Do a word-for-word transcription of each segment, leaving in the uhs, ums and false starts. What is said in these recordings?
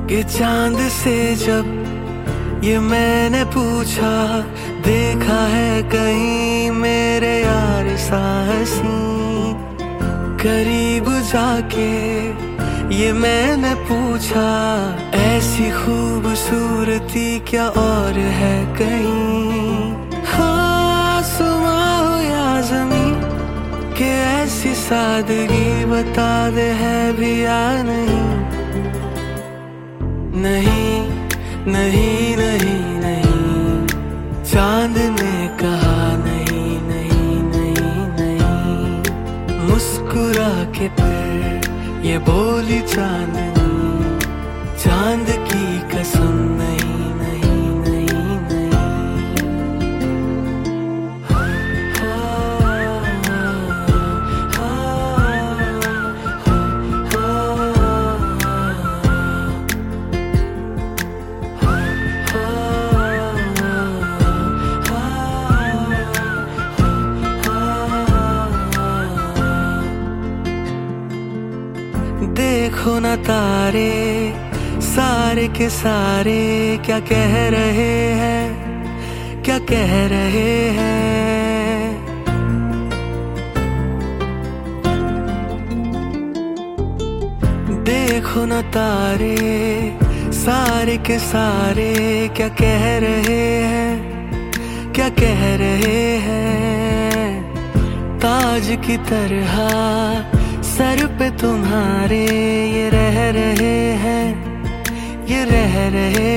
कि चांद से जब ये मैंने पूछा, देखा है कहीं मेरे यार साहसी। करीब जाके ये मैंने पूछा, ऐसी खूबसूरती क्या और है कहीं। हाँ सुमा हो या ज़मीं, कि ऐसी सादगी बता दे है भी या नहीं। नहीं नहीं नहीं नहीं, चांद ने कहा नहीं नहीं नहीं नहीं। मुस्कुरा के फिर ये बोली चांदनी, चांद की कसम नहीं नहीं नहीं नहीं। देखो न तारे सारे के सारे क्या कह रहे हैं, क्या कह रहे हैं। देखो न तारे सारे के सारे क्या कह रहे हैं, क्या कह रहे हैं। ताज की तरह सर पे तुम्हारे ये रह रहे हैं, ये रह रहे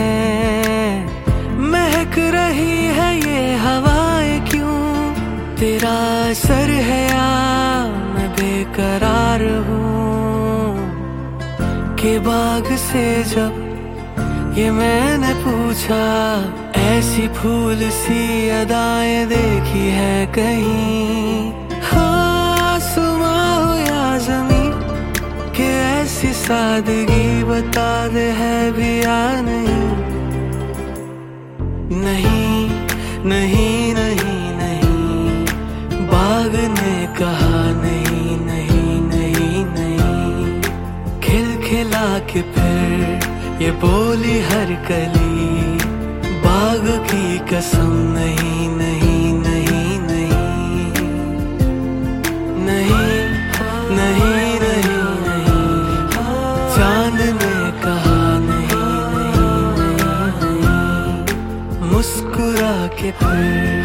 हैं। महक रही है ये हवाएं क्यों, तेरा असर है या मैं बेकरार हूँ। कि बाग से जब ये मैंने पूछा, ऐसी फूल सी अदाएं देखी है कहीं। हाँ सुमा हो या ज़मीं, कि ऐसी सादगी बता दे है भी या नहीं। नहीं नहीं नहीं नहीं, बाग ने कहा नहीं नहीं नहीं नहीं। खिल खिला के फिर ये बोली हर कली, बाग की कसम नहीं नहीं नहीं नहीं नहीं नहीं नहीं नहीं। चांद ने कहा नहीं नहीं नहीं नहीं। मुस्कुरा के फिर